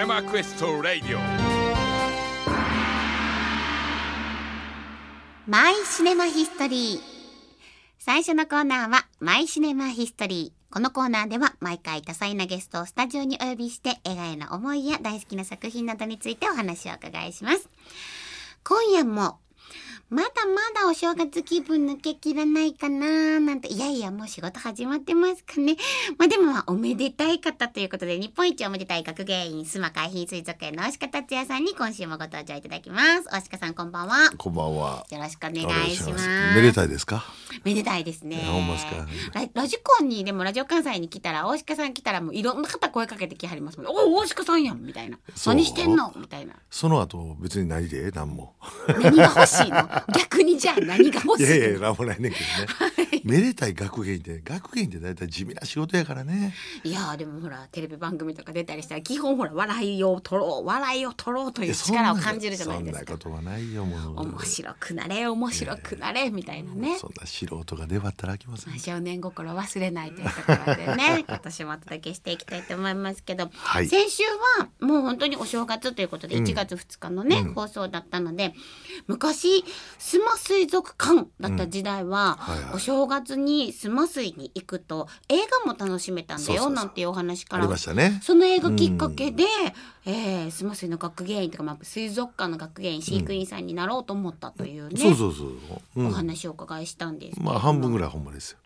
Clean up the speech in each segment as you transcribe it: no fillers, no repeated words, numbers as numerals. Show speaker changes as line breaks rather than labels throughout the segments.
ネマクエストラディオ
マイシネマヒストリー。最初のコーナーはマイシネマヒストリー。このコーナーでは毎回多彩なゲストをスタジオにお呼びして映画への思いや大好きな作品などについてお話をお伺いします。今夜もまだまだお正月気分抜けきらないかななんて、いやいやもう仕事始まってますかね。でもおめでたい方ということで、日本一おめでたい学芸員須磨海浜水族園の大鹿達也さんに今週もご登場いただきます。大鹿さんこんばんは。
こんばんは。
よろしくお願いします。
めでたいですか？
めでたいですね。
ほんますか。
ラジコンにでもラジオ関西に来たら大鹿さん来たらもういろんな方声かけてきはりますもん。お大鹿さんやんみたいな。何してんのみたいな。
その後別にないで何も。
何が欲しいの？逆にじゃあ何が欲しいの？
いやいや何もないねんけどね。はい、めでたい学芸員って大体地味な仕事やからね。
いやでもほらテレビ番組とか出たりしたら基本ほら笑いを取ろうという力を感じるじゃないですか。
そんなことはないよもう。
面白くなれみたいなね。
そんな素人が出張ったらあきません。
少年心忘れないというところでね今年もお届けしていきたいと思いますけど、はい、先週はもう本当にお正月ということで1月2日のね、放送だったので、昔須磨水族館だった時代は、お正月に須磨水に行くと映画も楽しめたんだよなんていうお話から、
ありましたね。
その映画きっかけで、須磨水の学芸員とか、水族館の学芸員飼育員さんになろうと思ったというね、お話をお伺いしたんですけど、
半分ぐらいほんまですよ。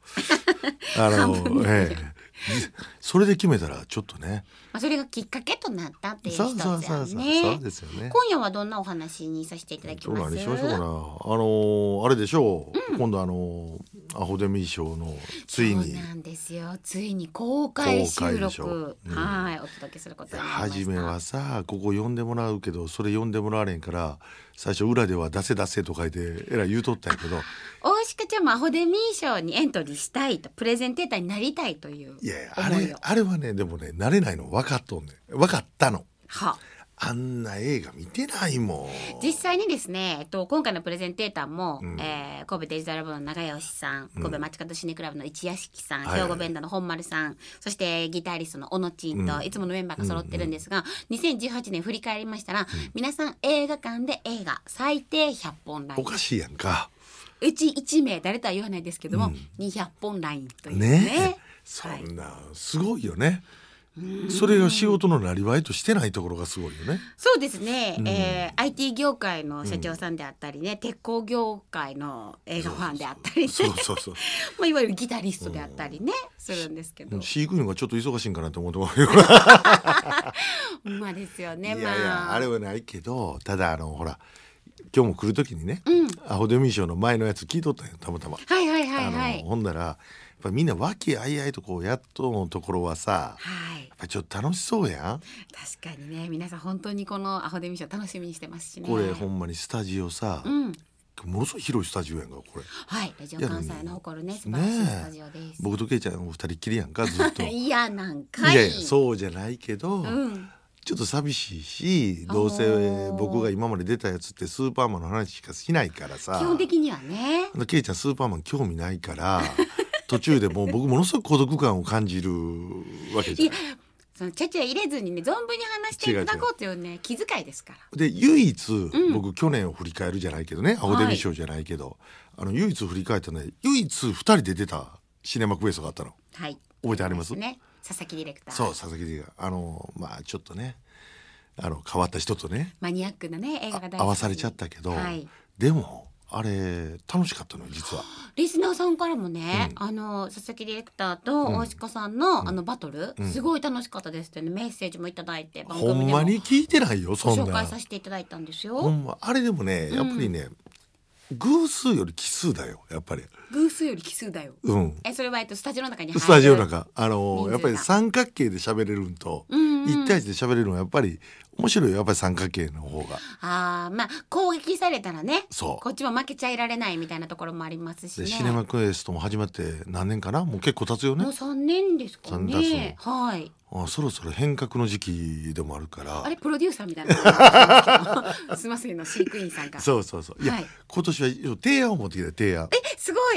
それで決めたらちょっとね、
それがきっかけとなったっていう一つやね。
そうですよね。
今夜はどんなお話にさせていただきます？
何しましょうかな。あれでしょう、今度アホデミー賞のついに、
そうなんですよ、ついに公開収録、はいお届けすることになりました。
初めはさ、ここ呼んでもらうけどそれ呼んでもらわれんから最初裏では出せと書いてえらい言うとったんやけど、
大鹿ちゃんもアホデミー賞にエントリーしたいと、プレゼンテーターになりたいという思いを。
あれはね、でもねなれないの分かったの。
は
あんな映画見てないもん。
実際にですね、今回のプレゼンテーターも、神戸デジタルラボの長吉さん、神戸街角シネクラブの市屋敷さん、兵庫弁田の本丸さん、そしてギタリストの小野ちんと、いつものメンバーが揃ってるんですが、2018年振り返りましたら、皆さん映画館で映画最低100本ライン。
おかしいやんか。
うち1名誰とは言わないですけども、200本ラインというね。
そんなすごいよね。それが仕事のなりわいとしてないところがすごいよね。
そうですね、IT 業界の社長さんであったりね、鉄鋼業界の映画ファンであったりね、いわゆるギタリストであったりね、するんですけど、
飼育員がちょっと忙しいんかなと思ってますよ。
まあですよね。
いやあれはないけど、ただほら今日も来る時にね、アホデミー賞の前のやつ聞いとったんよ、たまたま。ほんならやっぱみんな和気あいあいとこうやっとのところはさ、やっぱちょっと楽しそうやん。
確かにね、皆さん本当にこのアホデミー賞楽しみにしてますしね。
これほんまにスタジオさ、ものすごい広いスタジオやんかこれ。
ラジオ関西の誇るね素晴らしいスタジオです。
僕とケイちゃんお二人っきりやんかずっと。
いやなんかいや
そうじゃないけど、ちょっと寂しいし、どうせ僕が今まで出たやつってスーパーマンの話しかしないからさ、
基本的にはね。
ケイちゃんスーパーマン興味ないから途中でもう僕ものすごく孤独感を感じるわけじゃん。
そのちゃちゃ入れずにね、存分に話していただこうというね気遣いですから。
で唯一、僕去年を振り返るじゃないけどね、アホデミー賞じゃないけど、唯一振り返ったね、唯一2人で出たシネマクエストがあったの。覚えてあります？
ね、佐々木ディレクター。
そう、佐々木ディレクター、ちょっとね変わった人とね
マニアックなね映画が大好き
合わされちゃったけど、でもあれ楽しかったのよ実は。
リスナーさんからもね、佐々木ディレクターと大鹿さんの、バトル、すごい楽しかったですってね、メッセージもいただいて、番組でも
ほんまに聞いてないよ、そんな
ご紹介させていただいたんですよ。
ほんまあれでもね、やっぱりね、偶数より奇数だよやっぱり。
偶数より奇数だよ。それはスタジオの中に入る。
スタジオの中やっぱり三角形で喋れるんと、一対一で喋れるのはやっぱり面白いよ、やっぱり三角形の方が。
攻撃されたらね、
そう
こっちも負けちゃいられないみたいなところもありますしね。
シネマクエストも始まって何年かな、もう結構経つよね。
もう3年ですかね。
そろそろ変革の時期でもあるから。
あれプロデューサーみたいなすいませんの飼育員さんが。
そういや、今年は提案を持ってきた。提案
すごい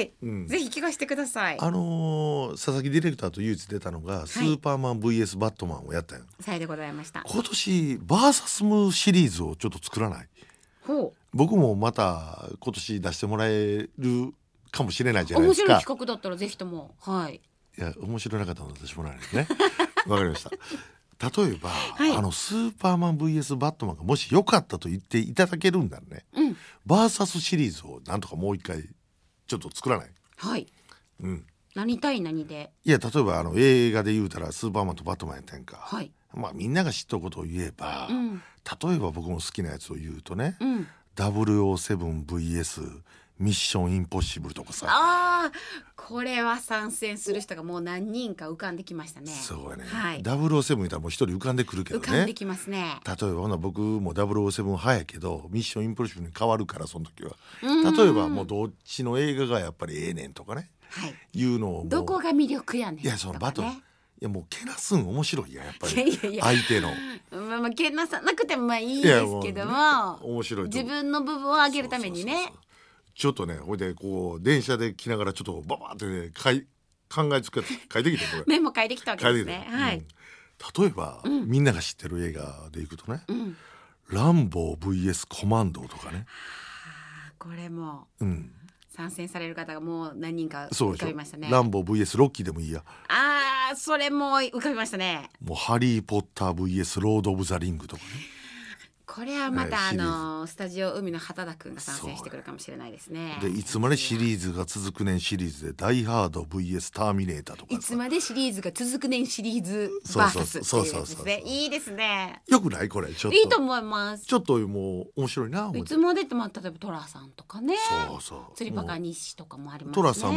い、ぜひ聞かせてください。
佐々木ディレクターと唯一出たのが、スーパーマン VS バットマンをやったよ。
さよでございました。
今年バーサスムシリーズをちょっと作らない？僕もまた今年出してもらえるかもしれないじゃないですか。
面白い企画だったらぜひとも。い
や面白なかったので私もらえるですね。わかりました。例えば、スーパーマン VS バットマンがもし良かったと言っていただけるんだね、バーサスシリーズをなんとかもう一回ちょっと作らない？
何対何で？
いや例えば映画で言うたらスーパーマンとバットマンやったんか、みんなが知ったことを言えば、例えば僕も好きなやつを言うとね、007vs ミッションインポッシブルとかさ。
これは参戦する人がもう何人か浮かんできましたね。
そうやね、007言ったらもう一人浮かんでくるけどね。
浮かんできますね。
例えば僕も007派やけどミッションインポッシブルに変わるから、その時は例えばもうどっちの映画がやっぱりええねんとかね、いうのを
どこが魅力やねんとかね。
いやそのバトル、いやもうけなすん面白いやん、やっぱり相手の
けなさなくてもいいですけども、
面白い
自分の部分を上げるためにね。
ちょっとね、ほいでこう電車で来ながらちょっとババーってね考えつくやつ書いてきて、これ
メモ書いてきたわけですね。
例えば、みんなが知ってる映画でいくとね、ランボー VS コマンドとかね。
これも、参戦される方がもう何人か浮かびましたね。
ランボー VS ロッキーでもいいや。
それも浮かびましたね。
もうハリーポッター VS ロード・オブ・ザ・リングとかね。
これはまたスタジオ海の畑田くんが参戦してくるかもしれないですね。
でいつまでシリーズが続くねんシリーズでダイハード VS ターミネーターとか、
いつまでシリーズが続くねんシリーズバーサスっていうですね。いいですね。
よくないこれ？ちょっと
いいと思います。
ちょっともう面白いな。
いつまでって例えばトラさんとかね、釣りバカ西とかもありますね。
トラさん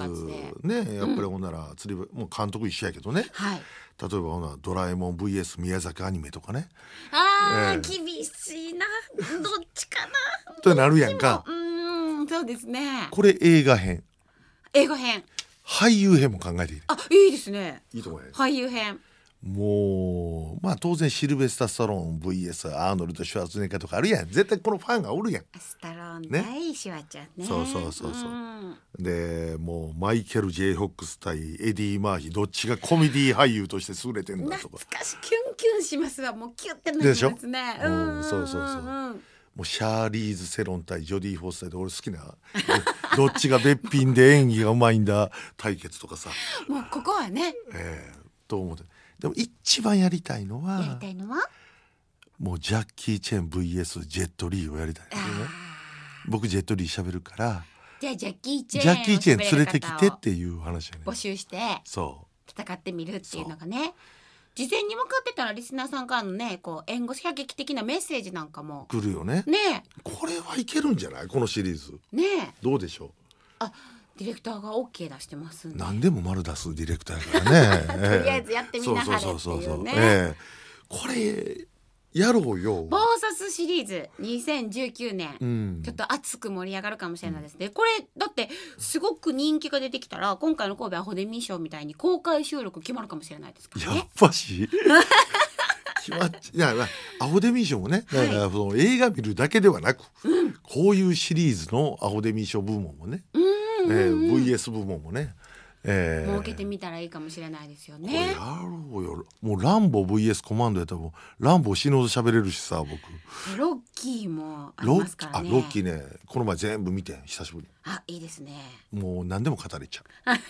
VS ね、やっぱりほんなら釣りもう監督一緒やけどね、例えばほなドラえもん VS 宮崎アニメとかね。
厳しいな。どっちかな
となるやんか。
そうですね。
これ映画編俳優編も考えていい。
いいですね。
いいと思うよ。
俳優編
もう当然シルベスタ・スタローン VS アーノルド・シュワルツェネッガーとかあるやん。絶対このファンがおるやん。
スタローンね、シュワちゃんね。
そうでもうマイケル・ J ・ホックス対エディ・マーフィー、どっちがコメディ俳優として優れてんだとか。
懐かしキュンキュンしますわ。もうキュッてなりますね。
もうシャーリーズ・セロン対ジョディ・フォスターで俺好きなどっちがべっぴんで演技がうまいんだ対決とかさ。
もうここはね、
と思って。でも一番やりたいのはもうジャッキー・チェン VS ジェット・リーをやりたいですね。僕ジェット・リー喋るから、
じゃあジャッキー・チェン
連れてきてっていう話やね。
募集して戦ってみるっていうのがね、事前に分かってたらリスナーさんからのね、こう援護射撃的なメッセージなんかも
来るよね。これはいけるんじゃないこのシリーズどうでしょう。
ディレクターが OK 出してますんで。
何でも丸出すディレクターやからね。
とりあえずやってみなはれっていうね。
これやろうよ。
バーサスシリーズ2019年、ちょっと熱く盛り上がるかもしれないですね。これだってすごく人気が出てきたら、今回の神戸アホデミー賞みたいに公開収録決まるかもしれないですからね。
やっぱしいやアホデミー賞もね、だからその映画見るだけではなく、こういうシリーズのアホデミー賞部門もね、VS 部門もね、
設けてみたらいいかもしれないですよね。
これやろうよ。もうランボ VS コマンドやったらもうランボ死ぬほど喋れるしさ。僕
ロッキーもありますからね。
ロッキーね、この前全部見て久しぶり。
いいですね。
もう何でも語れちゃ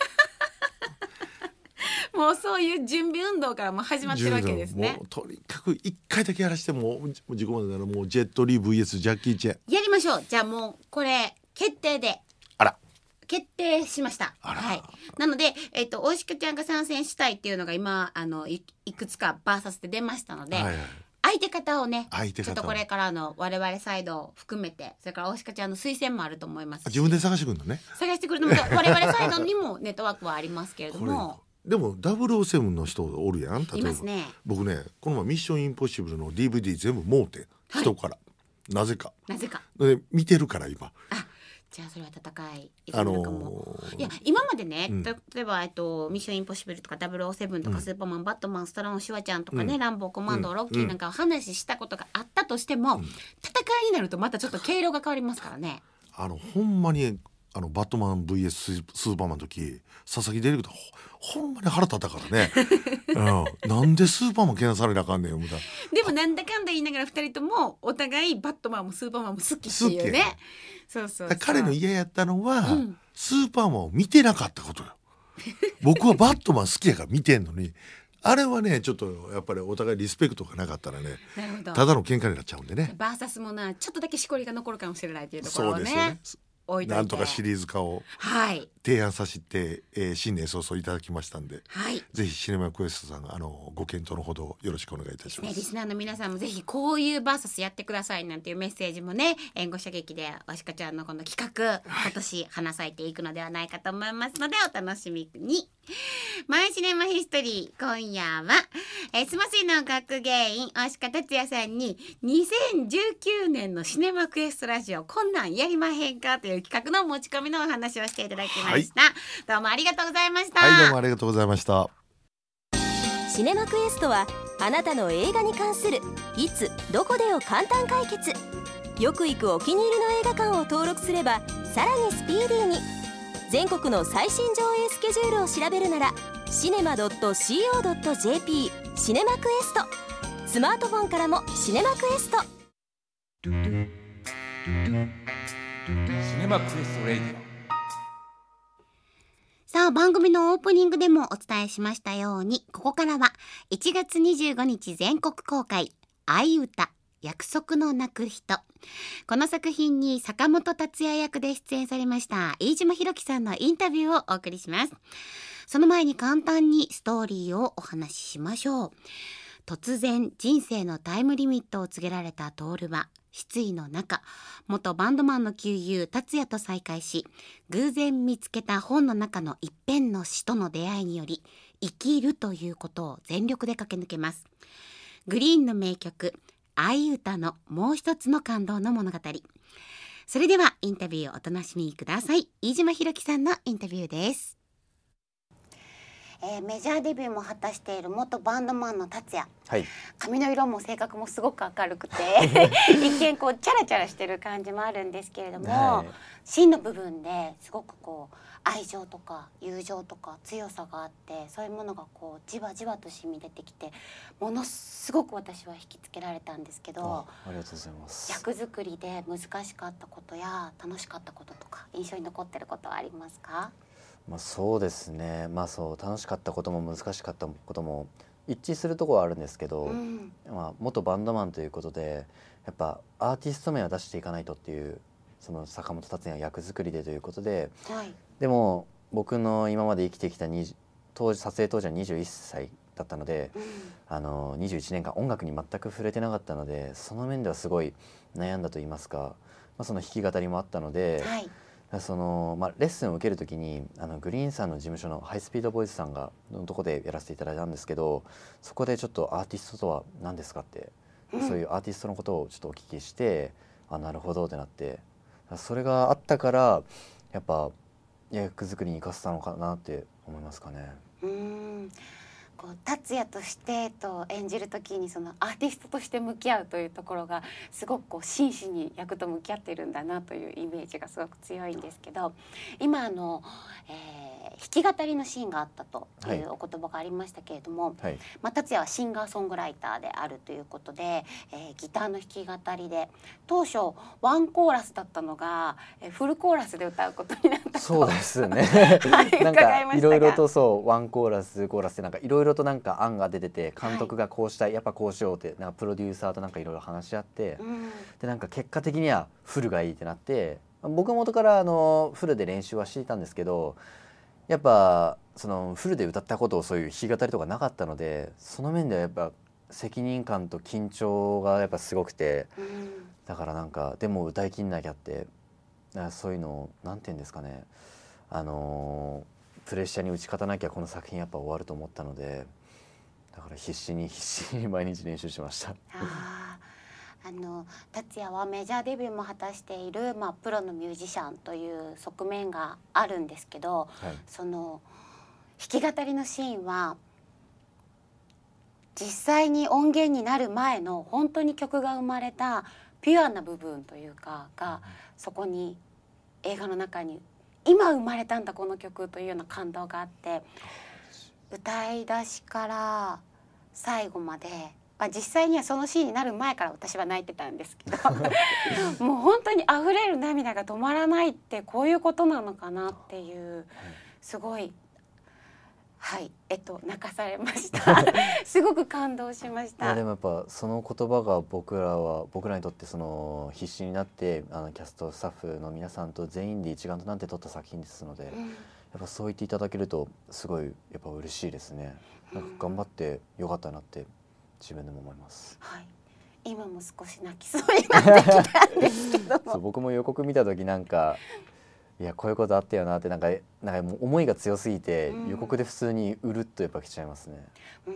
うもうそういう準備運動からも始まってるわけですね。
もうとにかく一回だけやらしても自己までならもうジェットリー VS ジャッキー・チェン
やりましょう。じゃあもうこれ決定で。決定しました。なので、大鹿ちゃんが参戦したいっていうのが今いくつかバーサスで出ましたので、相手方をね、ちょっとこれからの我々サイドを含めて、それから大鹿ちゃんの推薦もあると思いますし、
自分で探してくるのね。
探してくるのも我々サイドにもネットワークはありますけれども。
でも007の人おるやん。例えば
いますね。
僕ね、この前ミッションインポッシブルの DVD 全部盲点、人からなぜかで見てるから今。
じゃあそれは戦いいのかも。いや今までね、例えばミッションインポッシブルとか007とかスーパーマン、バットマン、スタローン、シュワちゃんとかね、ランボー、コマンド、ロッキーなんかを話したことがあったとしても、戦いになるとまたちょっと毛色が変わりますからね。
ほんまにバットマン VS スーパーマンの時佐々木ディレクター ほんまに腹立ったからね、なんでスーパーマンけなされなあかんねんみたいな。
でもなんだかんだ言いながら2人ともお互いバットマンもスーパーマンも好きっていうね。そうそうそう。
彼の嫌やったのは、スーパーマンを見てなかったことよ。僕はバットマン好きやから見てんのにあれはねちょっとやっぱりお互いリスペクトがなかったらね、ただの喧嘩になっちゃうんでね。
バーサスもなちょっとだけしこりが残るかもしれないというところをね。そうですよね。
なんとかシリーズ化を提案させて、新年早々いただきましたんで、ぜひシネマクエストさんご検討のほどよろしくお願いいたします。
リスナーの皆さんもぜひこういうバーサスやってくださいなんていうメッセージもね、援護射撃でわしかちゃんのこの企画今年花咲いていくのではないかと思いますのでお楽しみに。マイシネマヒストリー、今夜はスマスイの学芸員大鹿達也さんに2019年のシネマクエストラジオこんなんやりまへんかという企画の持ち込みのお話をしていただきました、どうもありがとうございました。
どうもありがとうございました。
シネマクエストはあなたの映画に関するいつどこでを簡単解決。よく行くお気に入りの映画館を登録すればさらにスピーディーに全国の最新上映スケジュールを調べるならcinema.co.jp シネマクエスト。スマートフォンからもシネマクエスト。
シネマクエストレイディオ。
さあ番組のオープニングでもお伝えしましたようにここからは1月25日全国公開愛歌約束の泣く人。この作品に坂本達也役で出演されました飯島寛樹さんのインタビューをお送りします。その前に簡単にストーリーをお話ししましょう。突然人生のタイムリミットを告げられた徹は失意の中元バンドマンの旧友達也と再会し偶然見つけた本の中の一編の詩との出会いにより生きるということを全力で駆け抜けます。グリーンの名曲愛歌のもう一つの感動の物語。それではインタビューをお楽しみください。飯島寛樹さんのインタビューです。メジャーデビューも果たしている元バンドマンの達也、髪の色も性格もすごく明るくて一見こうチャラチャラしてる感じもあるんですけれども、芯の部分ですごくこう愛情とか友情とか強さがあってそういうものがこうじわじわと染み出てきてものすごく私は引きつけられたんですけど、
ありがとうございます。
役作りで難しかったことや楽しかったこととか印象に残ってることはありますか？
そうですね、そう楽しかったことも難しかったことも一致するところはあるんですけど、元バンドマンということでやっぱアーティスト名は出していかないとっていうその坂本達也役作りでということで、でも僕の今まで生きてきた撮影当時は21歳だったので、21年間音楽に全く触れてなかったのでその面ではすごい悩んだと言いますか、その弾き語りもあったので、レッスンを受けるときにグリーンさんの事務所のハイスピードボイスさんのとこでやらせていただいたんですけど、そこでちょっとアーティストとは何ですかって、そういうアーティストのことをちょっとお聞きして、なるほどってなって、それがあったからやっぱ役作りに生かせたのかなって思いますかね。
こう達也としてと演じるときにそのアーティストとして向き合うというところがすごくこう真摯に役と向き合っているんだなというイメージがすごく強いんですけど、今弾き語りのシーンがあったというお言葉がありましたけれども、達也はシンガーソングライターであるということで、ギターの弾き語りで当初ワンコーラスだったのがフルコーラスで歌うことになったと。
そうですねなんかいろいろとワンコーラスコーラスでなんかいろいろとなんか案が出てて、監督がこうしたい、やっぱこうしようってなんかプロデューサーとなんかいろいろ話し合って、でなんか結果的にはフルがいいってなって、僕は元からフルで練習はしていたんですけど、やっぱそのフルで歌ったことをそういう弾き語りとかなかったので、その面ではやっぱ責任感と緊張がやっぱすごくて、だからなんかでも歌い切んなきゃって、そういうのをなんて言うんですかね、プレッシャーに打ち勝たなきゃこの作品やっぱ終わると思ったので、だから必死に毎日練習しました。
達也はメジャーデビューも果たしている、プロのミュージシャンという側面があるんですけど、その弾き語りのシーンは実際に音源になる前の本当に曲が生まれたピュアな部分というかがそこに映画の中に今生まれたんだこの曲というような感動があって、歌い出しから最後まで、実際にはそのシーンになる前から私は泣いてたんですけどもう本当に溢れる涙が止まらないってこういうことなのかなっていう、すごい泣かされましたすごく感動しました。
でもやっぱその言葉が僕らにとってその必死になってキャストスタッフの皆さんと全員で一丸となって撮った作品ですので、やっぱそう言っていただけるとすごいやっぱ嬉しいですね。なんか頑張ってよかったなって自分でも思います。
今も少し泣きそうになってきたんですけども
そう僕も予告見た時なんかいやこういうことあったよなってなんかもう思いが強すぎて、予告で普通にうるっとやっぱ来ちゃいますね。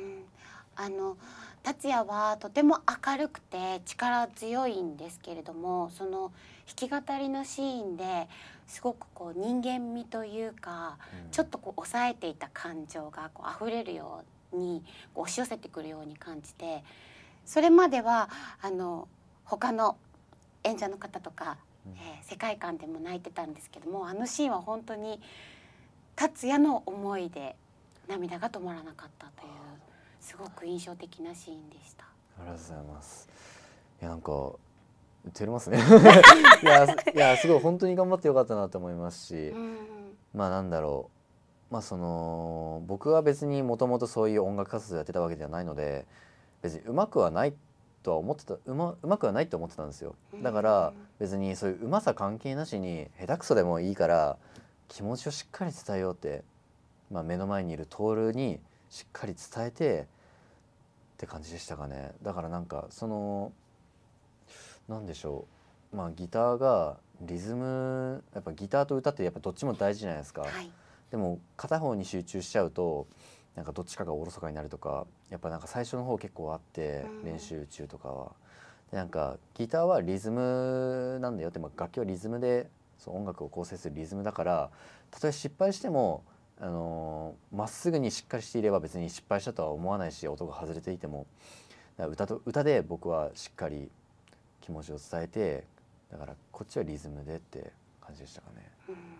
達也はとても明るくて力強いんですけれども、その弾き語りのシーンですごくこう人間味というか、ちょっとこう抑えていた感情がこう溢れるようにこう押し寄せてくるように感じて、それまでは他の演者の方とか世界観でも泣いてたんですけども、あのシーンは本当に達也の思いで涙が止まらなかったというすごく印象的なシーンでした。
ありがとうございます。いやなんか照れますねいやすごい本当に頑張ってよかったなと思いますし、なんだろう、その僕は別にもともとそういう音楽活動やってたわけではないので、別にうまくはないとは思ってた、うまくはないと思ってたんですよ。だから別にそういううまさ関係なしに下手くそでもいいから気持ちをしっかり伝えようって、目の前にいる徹にしっかり伝えてって感じでしたかね。だからなんかそのなんでしょう、ギターがリズム、やっぱギターと歌ってやっぱどっちも大事じゃないですか、でも片方に集中しちゃうとなんかどっちかがおろそかになるとか、やっぱなんか最初の方結構あって、練習中とかはでなんかギターはリズムなんだよって、楽器はリズムでそう音楽を構成するリズムだから、たとえ失敗してもまっすぐにしっかりしていれば別に失敗したとは思わないし、音が外れていても歌で僕はしっかり気持ちを伝えて、だからこっちはリズムでって感じでしたかね。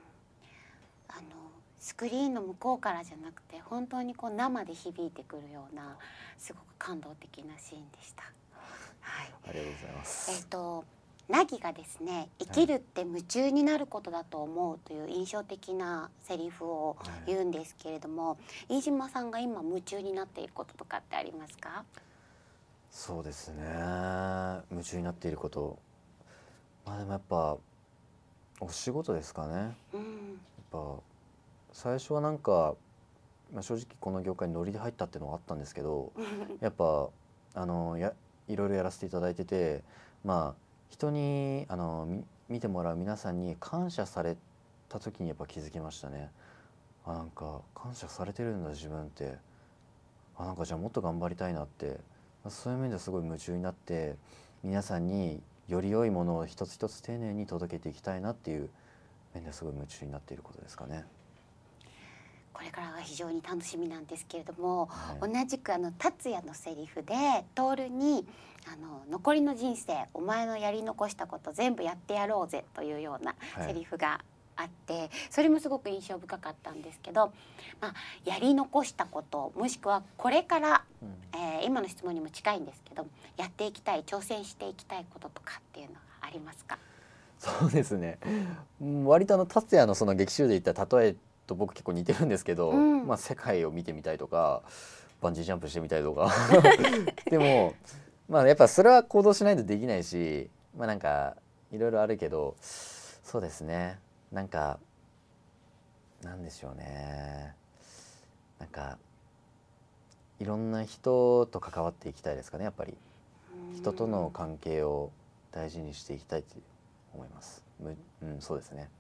スクリーンの向こうからじゃなくて本当にこう生で響いてくるようなすごく感動的なシーンでした。
ありがとうございます。
ナギがですね、生きるって夢中になることだと思うという印象的なセリフを言うんですけれども、飯島さんが今夢中になっていることとかってありますか？
そうですね、夢中になっていること、でもやっぱお仕事ですかね。やっぱ最初はなんか、正直この業界にノリで入ったっていうのはあったんですけどやっぱいろいろやらせていただいてて、人に見てもらう皆さんに感謝された時にやっぱ気づきましたね。なんか感謝されてるんだ自分って、なんかじゃあもっと頑張りたいなって、そういう面ですごい夢中になって、皆さんにより良いものを一つ一つ丁寧に届けていきたいなっていう面ですごい夢中になっていることですかね。
これからが非常に楽しみなんですけれども、同じく達也のセリフで徹に残りの人生お前のやり残したこと全部やってやろうぜというようなセリフがあって、それもすごく印象深かったんですけど、やり残したこともしくはこれから、今の質問にも近いんですけど、やっていきたい挑戦していきたいこととかっていうのはありますか？
そうですね、割と達也のその劇中で言った例えと僕結構似てるんですけど、世界を見てみたいとかバンジージャンプしてみたいとかでもやっぱそれは行動しないとできないし、なんかいろいろあるけど、そうですね、なんかなんでしょうね、なんかいろんな人と関わっていきたいですかね。やっぱり人との関係を大事にしていきたいと思います。そうですね。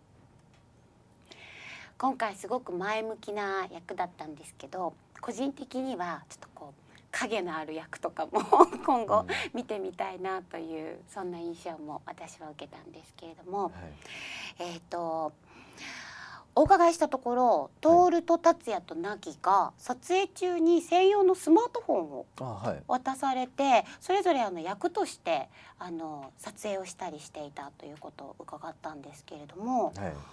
今回すごく前向きな役だったんですけど、個人的にはちょっとこう影のある役とかも今後見てみたいなという、そんな印象も私は受けたんですけれども、お伺いしたところ、徹と達也と凪が撮影中に専用のスマートフォンを渡されて、それぞれ役として撮影をしたりしていたということを伺ったんですけれども、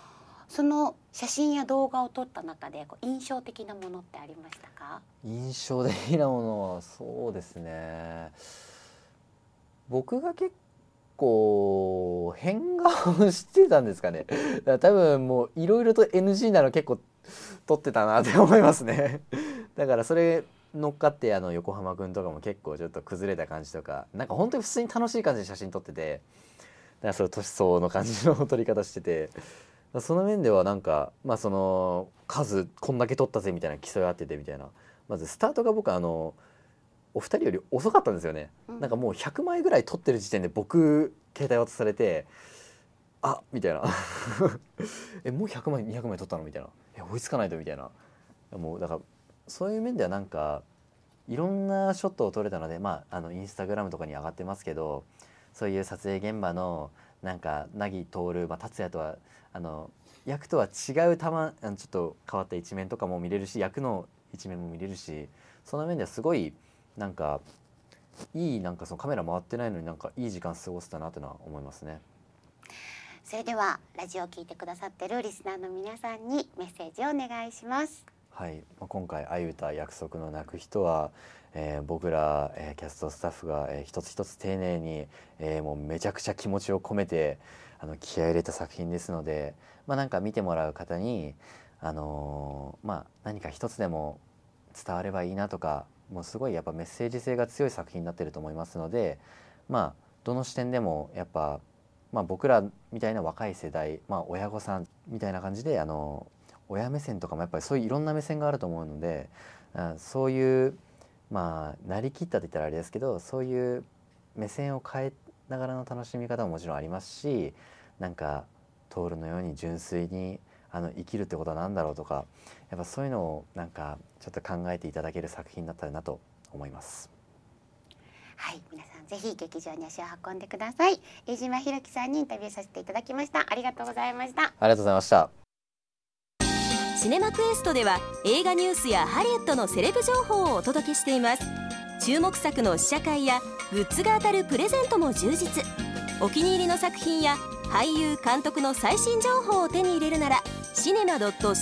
その写真や動画を撮った中で印象的なものってありましたか？
印象的なものはそうですね、僕が結構変顔してたんですかね。だから多分もういろいろと NG なの結構撮ってたなって思いますね。だからそれ乗っかって横浜くんとかも結構ちょっと崩れた感じとか、なんか本当に普通に楽しい感じで写真撮ってて、だからそれ年相応の感じの撮り方してて、その面ではなんかその数こんだけ撮ったぜみたいな競い合っててみたいな、まずスタートが僕お二人より遅かったんですよね。なんかもう100枚ぐらい撮ってる時点で僕携帯渡されて、あみたいなもう100枚200枚撮ったのみたいな、追いつかないとみたいな、もうだからそういう面ではなんかいろんなショットを撮れたので、インスタグラムとかに上がってますけど、そういう撮影現場のなんか凪徹、達也とは役とは違うちょっと変わった一面とかも見れるし、役の一面も見れるし、その面ではすごいなんかいい、なんかそのカメラ回ってないのになんかいい時間過ごせたなというのは思いますね。
それではラジオを聞いてくださってるリスナーの皆さんにメッセージをお願いします。
はい、今回あゆた約束の泣く人は、僕ら、キャストスタッフが、一つ一つ丁寧に、もうめちゃくちゃ気持ちを込めて気合い入れた作品ですので、なんか見てもらう方に、何か一つでも伝わればいいなとか、もうすごいやっぱメッセージ性が強い作品になってると思いますので、どの視点でもやっぱ、僕らみたいな若い世代、親御さんみたいな感じで親目線とかもやっぱりそういういろんな目線があると思うので、そういうなりきったって言ったらあれですけど、そういう目線を変えながらの楽しみ方ももちろんありますし、なんか徹のように純粋に生きるってことは何だろうとか、やっぱそういうのをなんかちょっと考えていただける作品だったらなと思います。
はい、皆さんぜひ劇場に足を運んでください。飯島寛樹さんにインタビューさせていただきました。ありがとうございました。
ありがとうございました。
シネマクエストでは映画ニュースやハリウッドのセレブ情報をお届けしています。注目作の試写会やグッズが当たるプレゼントも充実。お気に入りの作品や俳優監督の最新情報を手に入れるならシネマ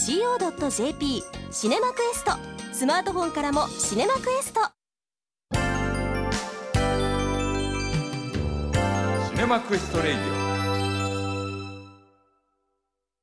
.co.jp シネマクエスト、スマートフォンからもシネマクエスト。
シネマクエストレイディオ